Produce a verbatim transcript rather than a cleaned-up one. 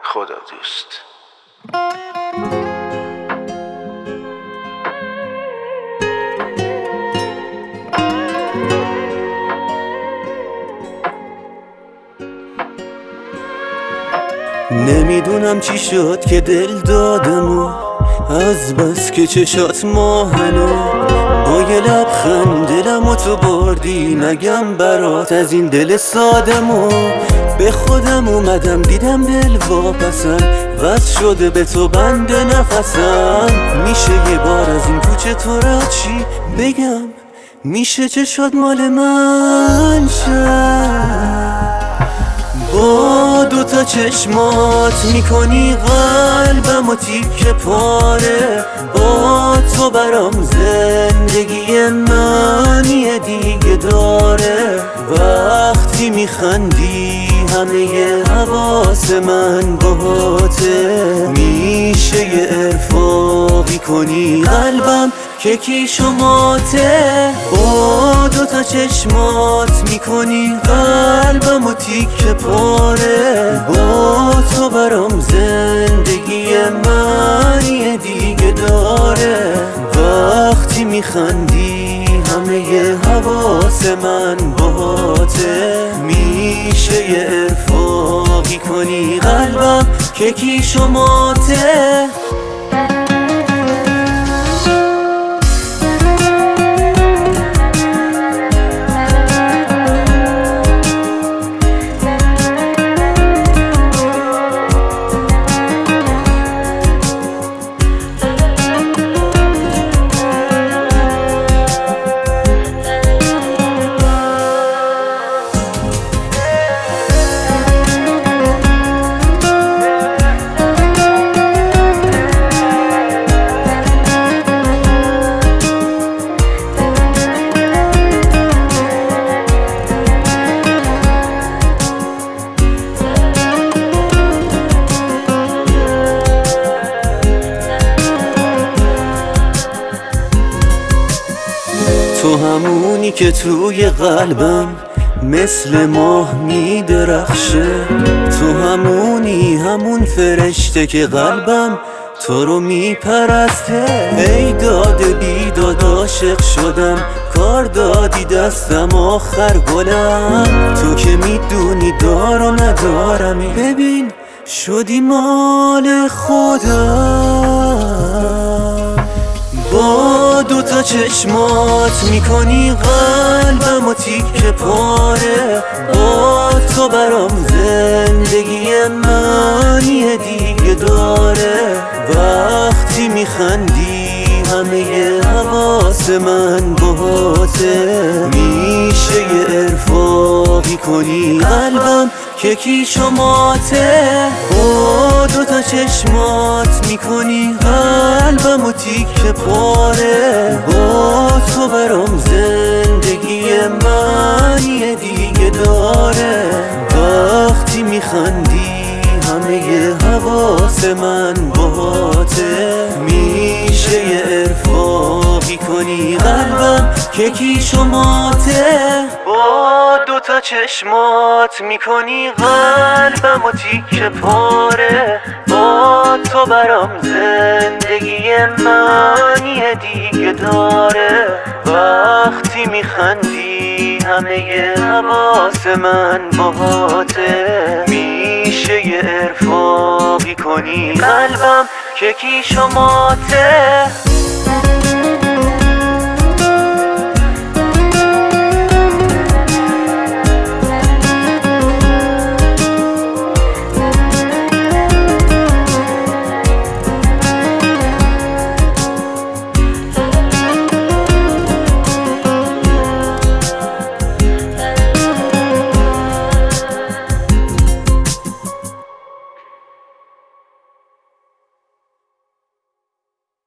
خدا دوست. نمیدونم چی شد که دل دادمو، از بس که چشات ماهنو با یه لبخند دلمو تو بردی. نگم برات از این دل سادمو، به خودم اومدم دیدم دل واپسم، وز شده به تو بند نفسم. میشه یه بار از این کوچه تو را چی بگم؟ میشه چشات مال من شد؟ با دوتا چشمات میکنی قلبم و تیکه پاره. با تو برام زندگی معنی دیگه داره. وقتی میخندی همه حواس من باهاته. میشه یه ارفاقی کنی قلبم که کیش و ماته. با دوتا چشمات میکنی قلبم و تیکه پاره. با تو برام زندگی معنی دیگه داره. وقتی میخندی همه حواس من باهاته. میشه یه ارفاقی کنی قلبم که کیش و ماته. تو همونی که توی قلبم مثل ماه میدرخشه. تو همونی، همون فرشته که قلبم تو رو میپرسته. ای داده بیداد عاشق شدم، کار دادی دستم آخر گلم. تو که میدونی دار و ندارمی، ببین شدی مال خودم. با دوتا چشمات میکنی قلبم و تیکه پاره. با تو برام زندگی معنی دیگه داره. وقتی میخندی همه حواس من باهاته. میشه یه ارفاقی کنی قلبم که کیش و ماته. با دوتا چشمات میکنی قلبم و تیکه پاره. با تو برام زندگی معنی دیگه داره. وقتی میخندی همه حواس من باهاته. میشه یه ارفاقی کنی قلبم که کیش و ماته. با دوتا چشمات میکنی قلبم و تیکه پاره. با تو برام زندگی معنی دیگه داره. وقتی میخندی همه حواس من باهاته. میشه یه ارفاقی کنی قلبم که کیش و ماته.